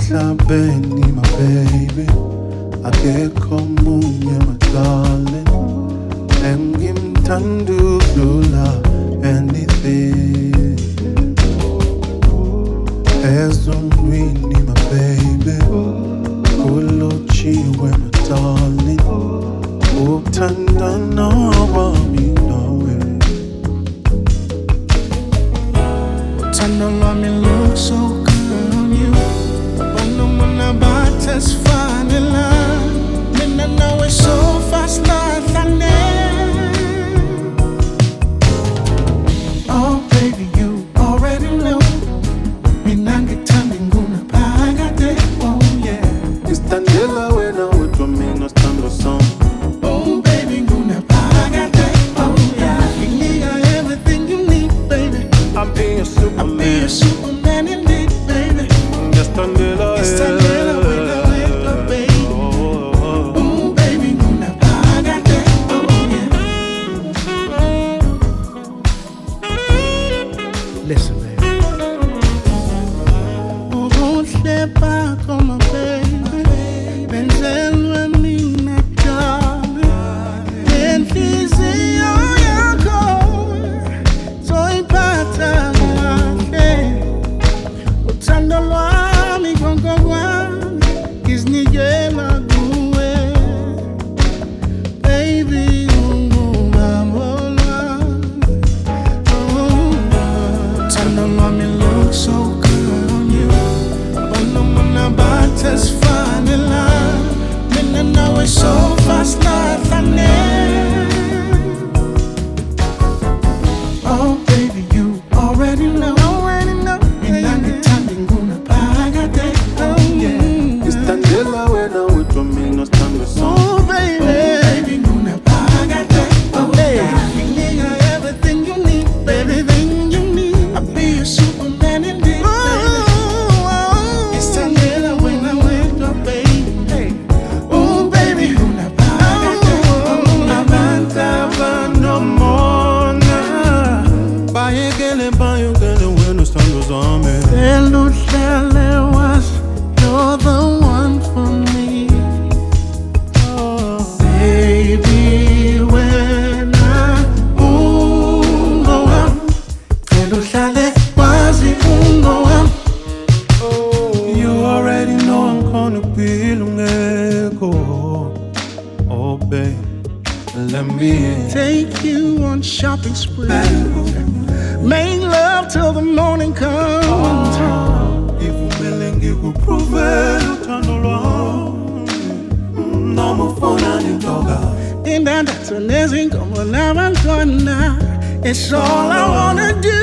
emhlabeni my baby akekho omunye my darling engimthanda ukudlula anything ezonwini my baby kulotshiwe my darling ukuthandana kwami nawe uthando lwami look so good on you ubona bathesifanela mina nawe so fast lahlane. Oh baby you already know mina ngithanda ngunaphakade. Oh yeah ngistandela wena wedwa mina sithando song. Oh baby ngunaphakade. Oh yeah nginika everything you need baby. I'll be your Superman indeed baby. Ngistandela wena wedwa baby. Oh baby ngunaphakade. Oh yeah. Listen baby. Come on, baby. Benzelwe mina darling. Enhliziyo yakho zoyiphatha kahle. Uthando lwami konke kwami ngizinikela kuwe. Baby ungumamo lwami. Uthando lwami look so good on you. Bathesifanela mina nawe so fast lahlane. Oh baby you already know mina ngithanda ngunaphakade. Oh yeah ngistandela wena wedwa mina sithando song. Oh baby ngunaphakade. Oh yeah nginika everything you need baby, everything you need. I'll be your Superman indeed. You're the one for me. Oh, baby, when I go out, you already know I'm gonna be lungo. Oh, babe, let me take you on shopping spree. Make love till the morning comes. It's all I wanna do.